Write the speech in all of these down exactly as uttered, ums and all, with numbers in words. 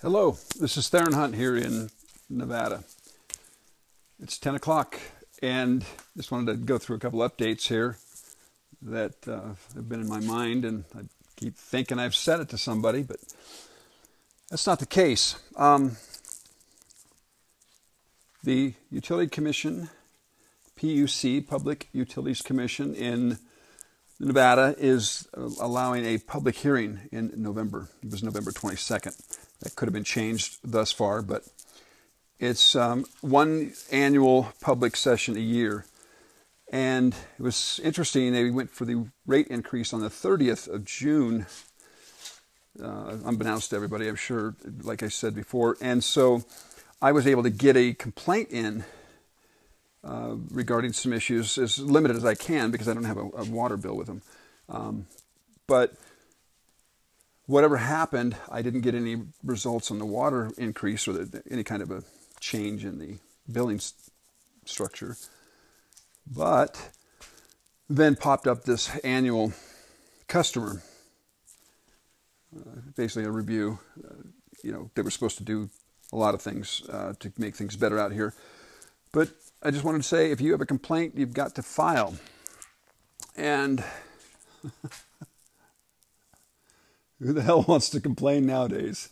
Hello, this is Theron Hunt here in Nevada. It's ten o'clock and just wanted to go through a couple updates here that uh, have been in my mind, and I keep thinking I've said it to somebody, but that's not the case. Um, the Utility Commission, P U C, Public Utilities Commission in Nevada, is allowing a public hearing in November. It was November twenty-second. That could have been changed thus far, but it's um, one annual public session a year. And it was interesting, they went for the rate increase on the thirtieth of June, uh, unbeknownst to everybody, I'm sure, like I said before. And so I was able to get a complaint in uh, regarding some issues, as limited as I can, because I don't have a, a water bill with them. Um, but whatever happened, I didn't get any results on the water increase or the, any kind of a change in the billing structure. But then popped up this annual customer, uh, basically a review. Uh, you know, they were supposed to do a lot of things uh, to make things better out here. But I just wanted to say, if you have a complaint, you've got to file. And who the hell wants to complain nowadays?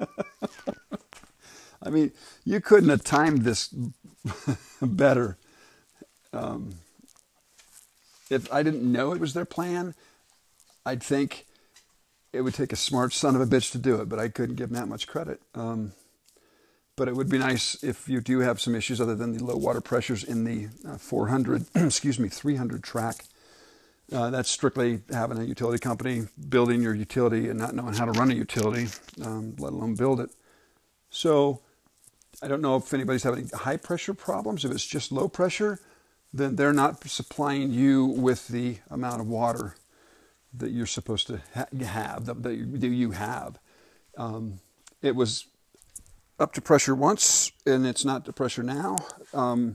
I mean, you couldn't have timed this better. Um, if I didn't know it was their plan, I'd think it would take a smart son of a bitch to do it, but I couldn't give them that much credit. Um, but it would be nice if you do have some issues other than the low water pressures in the uh, four hundred, excuse me, three hundred track. Uh, that's strictly having a utility company, building your utility, and not knowing how to run a utility, um, let alone build it. So I don't know if anybody's having high pressure problems. If it's just low pressure, then they're not supplying you with the amount of water that you're supposed to ha have, that, that you have. Um, it was up to pressure once, and it's not to pressure now. Um,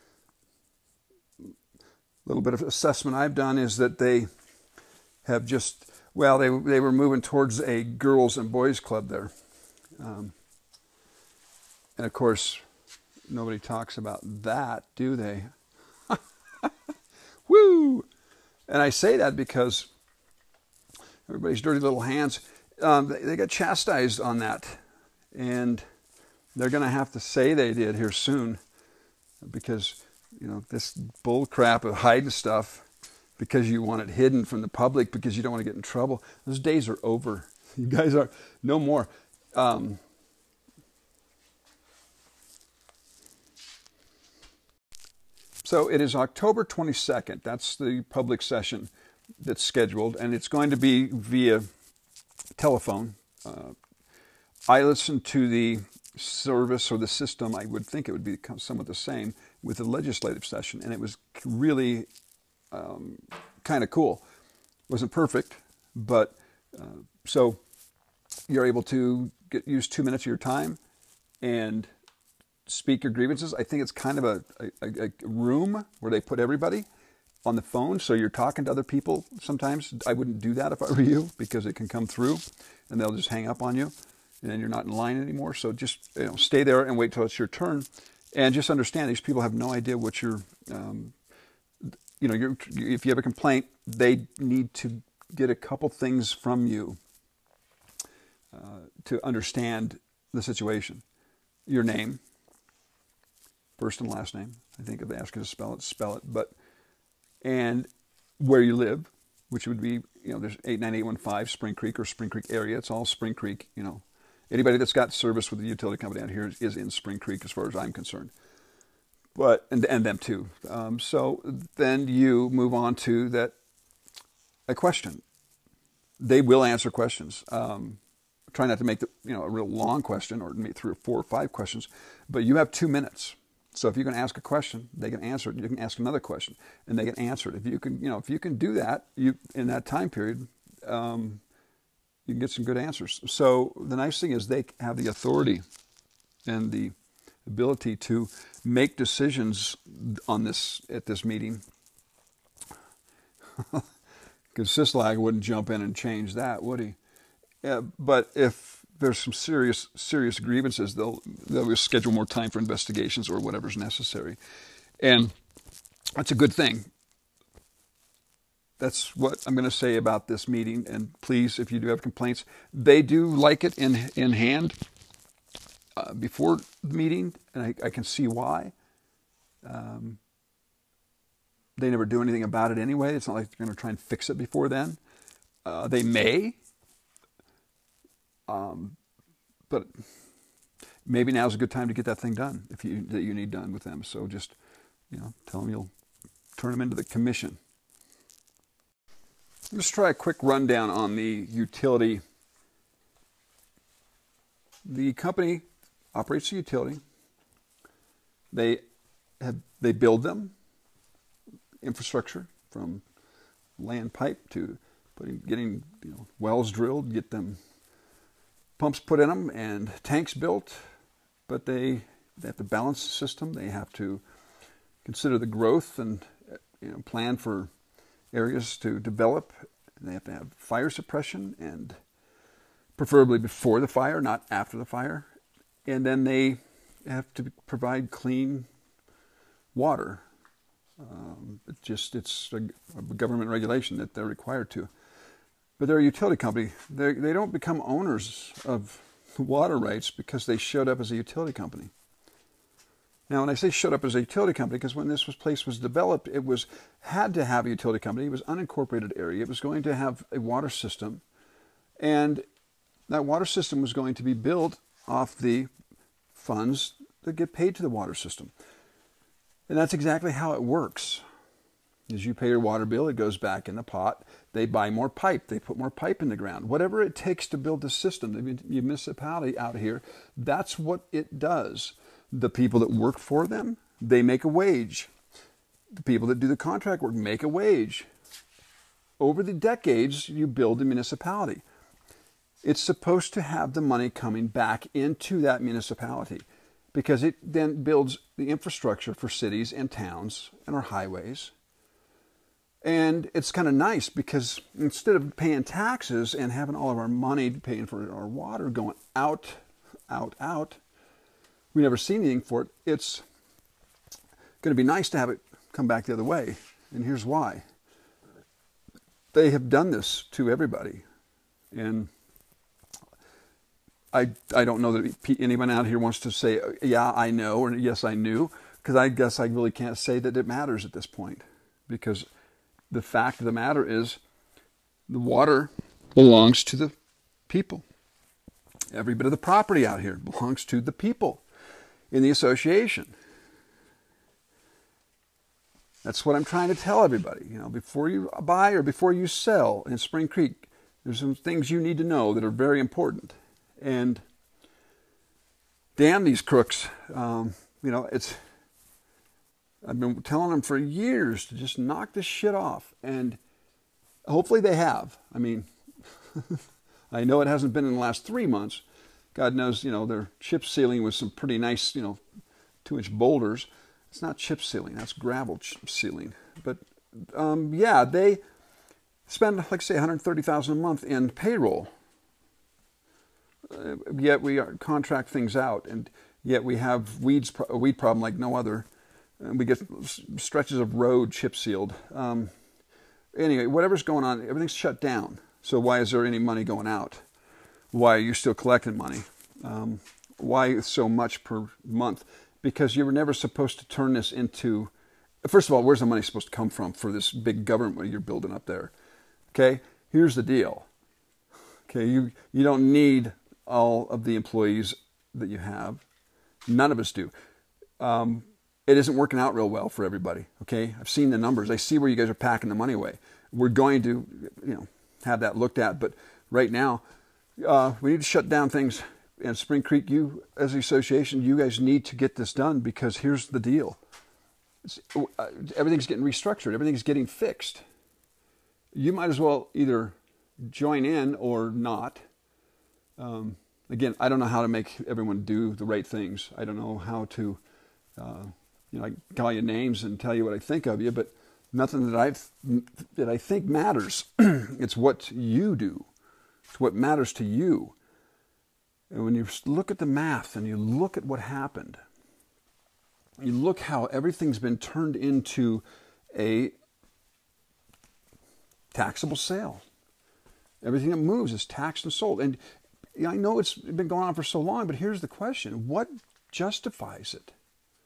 little bit of assessment I've done is that they have just, well, they, they were moving towards a girls and boys club there. Um, and of course, nobody talks about that, do they? Woo! And I say that because everybody's dirty little hands, um, they, they got chastised on that. And they're going to have to say they did here soon, because you know, this bull crap of hiding stuff because you want it hidden from the public because you don't want to get in trouble. Those days are over. You guys are no more. Um, so it is October twenty-second. That's the public session that's scheduled, and it's going to be via telephone. Uh, I listened to the service or the system. I would think it would be somewhat the same with the legislative session, and it was really um, kind of cool. It wasn't perfect, but uh, so you're able to get use two minutes of your time and speak your grievances. I think it's kind of a, a, a room where they put everybody on the phone, so you're talking to other people. Sometimes I wouldn't do that if I were you, because it can come through and they'll just hang up on you, and then you're not in line anymore. So just, you know, stay there and wait till it's your turn. And just understand, these people have no idea what you're, um, you know, you're, if you have a complaint, they need to get a couple things from you uh, to understand the situation. Your name, first and last name. I think if they ask you to spell it, spell it. But, and where you live, which would be, you know, there's eight nine eight one five Spring Creek or Spring Creek area. It's all Spring Creek, you know. Anybody that's got service with the utility company out here is in Spring Creek, as far as I'm concerned. But and and them too. Um, so then you move on to that a question. They will answer questions. Um, try not to make the you know a real long question, or maybe three or four or five questions. But you have two minutes. So if you can ask a question, they can answer it. You can ask another question, and they can answer it. If you can, you know, if you can do that, you in that time period. Um, You can get some good answers. So the nice thing is they have the authority and the ability to make decisions on this at this meeting. Because Sislag wouldn't jump in and change that, would he? Yeah, but if there's some serious serious grievances, they'll they'll schedule more time for investigations or whatever's necessary, and that's a good thing. That's what I'm going to say about this meeting. And please, if you do have complaints, they do like it in in hand uh, before the meeting, and I, I can see why. Um, they never do anything about it anyway. It's not like they're going to try and fix it before then. Uh, they may, um, but maybe now's a good time to get that thing done if you that you need done with them. So just, you know, tell them you'll turn them into the commission. Let's try a quick rundown on the utility. The company operates a utility. They have they build them, infrastructure from land pipe to putting getting you know wells drilled, get them pumps put in them and tanks built. But they they have to balance the system. They have to consider the growth and you know plan for areas to develop. They have to have fire suppression, and preferably before the fire, not after the fire. And then they have to provide clean water. Um, it's just it's a, a government regulation that they're required to. But they're a utility company. They they don't become owners of water rights because they showed up as a utility company. Now, when I say showed up as a utility company, because when this was, place was developed, it was had to have a utility company. It was an unincorporated area. It was going to have a water system, and that water system was going to be built off the funds that get paid to the water system. And that's exactly how it works. As you pay your water bill, it goes back in the pot. They buy more pipe. They put more pipe in the ground. Whatever it takes to build the system, the municipality out here, that's what it does. The people that work for them, they make a wage. The people that do the contract work make a wage. Over the decades, you build a municipality. It's supposed to have the money coming back into that municipality because it then builds the infrastructure for cities and towns and our highways. And it's kind of nice because instead of paying taxes and having all of our money paying for our water going out, out, out, we never see anything for it. It's going to be nice to have it come back the other way. And here's why. They have done this to everybody. And I, I don't know that anyone out here wants to say, yeah, I know, or yes, I knew, because I guess I really can't say that it matters at this point. Because the fact of the matter is the water belongs to the people. Every bit of the property out here belongs to the people in the association. That's what I'm trying to tell everybody. You know, before you buy or before you sell in Spring Creek, there's some things you need to know that are very important. And damn these crooks. Um, you know, it's I've been telling them for years to just knock this shit off. And hopefully they have. I mean, I know it hasn't been in the last three months. God knows, you know, they're chip sealing with some pretty nice, you know, two-inch boulders. It's not chip sealing. That's gravel chip sealing. But, um, yeah, they spend, like say, one hundred thirty thousand dollars a month in payroll. Uh, yet we are, contract things out, and yet we have weeds, a weed problem like no other. And we get stretches of road chip sealed. Um, anyway, whatever's going on, everything's shut down. So why is there any money going out? Why are you still collecting money? Um, why so much per month? Because you were never supposed to turn this into... First of all, where's the money supposed to come from for this big government you're building up there? Okay, here's the deal. Okay, you, you don't need all of the employees that you have. None of us do. Um, it isn't working out real well for everybody. Okay, I've seen the numbers. I see where you guys are packing the money away. We're going to, you know, have that looked at. But right now, uh, we need to shut down things. And Spring Creek, you as an association, you guys need to get this done because here's the deal. It's, uh, everything's getting restructured. Everything's getting fixed. You might as well either join in or not. Um, again, I don't know how to make everyone do the right things. I don't know how to, uh, you know, I call you names and tell you what I think of you, but nothing that I that I think matters. It's what you do. It's what matters to you. And when you look at the math and you look at what happened, you look how everything's been turned into a taxable sale. Everything that moves is taxed and sold. And I know it's been going on for so long, but here's the question. What justifies it?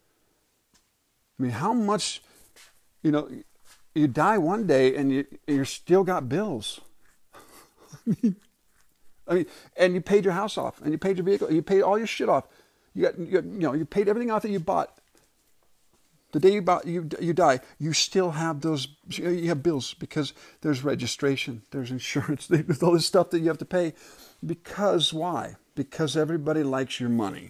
I mean, how much, you know, you die one day and you you still got bills. I mean, I mean, and you paid your house off, and you paid your vehicle, you paid all your shit off. You got, you, got, you know, you paid everything off that you bought. The day you bought, you you die, you still have those. You have bills because there's registration, there's insurance, there's all this stuff that you have to pay. Because why? Because everybody likes your money.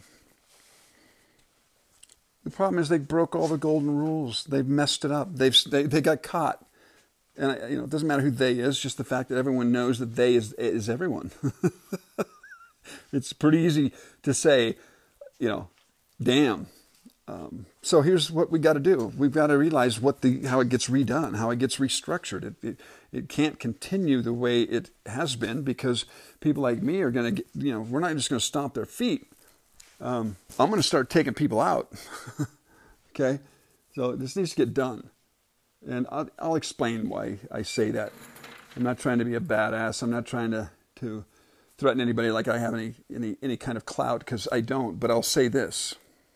The problem is they broke all the golden rules. They've messed it up. They've they, they got caught. And you know, it doesn't matter who they is, just the fact that everyone knows that they is is everyone. It's pretty easy to say, you know, damn. Um, so here's what we got to do. We've got to realize what the how it gets redone, how it gets restructured. It it, it can't continue the way it has been because people like me are going to get, you know, we're not just going to stomp their feet. Um, I'm going to start taking people out. Okay? So this needs to get done. And I'll, I'll explain why I say that. I'm not trying to be a badass. I'm not trying to, to threaten anybody like I have any, any, any kind of clout, because I don't. But I'll say this.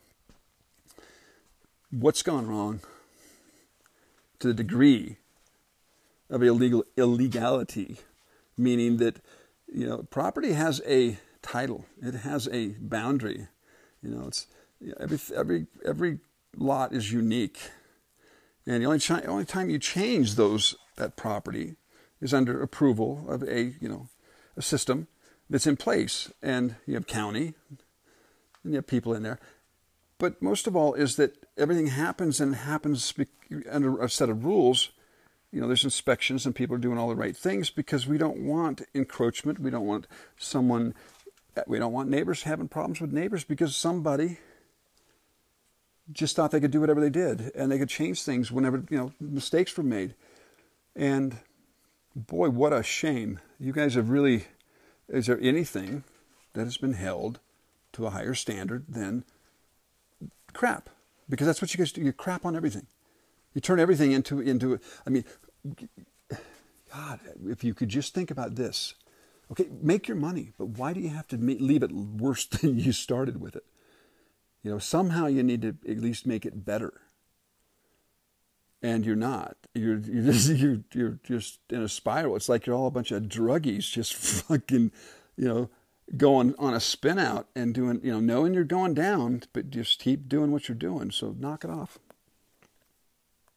What's gone wrong to the degree of illegal illegality, meaning that, you know, property has a title. It has a boundary. You know, it's every every every lot is unique. And the only, chi- only time you change those that property is under approval of a you know a system that's in place, and you have county, and you have people in there. But most of all is that everything happens and happens under a set of rules. You know, there's inspections and people are doing all the right things because we don't want encroachment. We don't want someone. We don't want neighbors having problems with neighbors because somebody just thought they could do whatever they did and they could change things whenever, you know, mistakes were made. And boy, what a shame. You guys have really, is there anything that has been held to a higher standard than crap? Because that's what you guys do. You crap on everything. You turn everything into, into, I mean, God, if you could just think about this. Okay, make your money, but why do you have to leave it worse than you started with it? You know, somehow you need to at least make it better. And you're not. You're you're just you're, you're just in a spiral. It's like you're all a bunch of druggies just fucking, you know, going on a spin out and doing, you know, knowing you're going down, but just keep doing what you're doing. So knock it off.